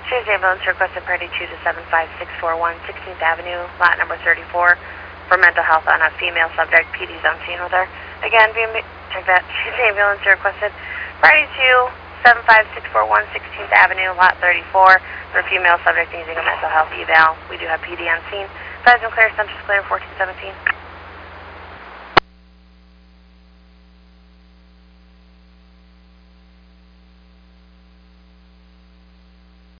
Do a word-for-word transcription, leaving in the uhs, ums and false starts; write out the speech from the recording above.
Tuesday ambulance requested priority two to seven five six four one sixteenth Avenue, lot number thirty-four, for mental health on a female subject. P D's on scene with her. Again, check that. Tuesday ambulance requested priority two, seven five six four one sixteenth Avenue, lot thirty-four, for a female subject needing a mental health eval. We do have P D on scene. Plasma clear, census clear, fourteen seventeen.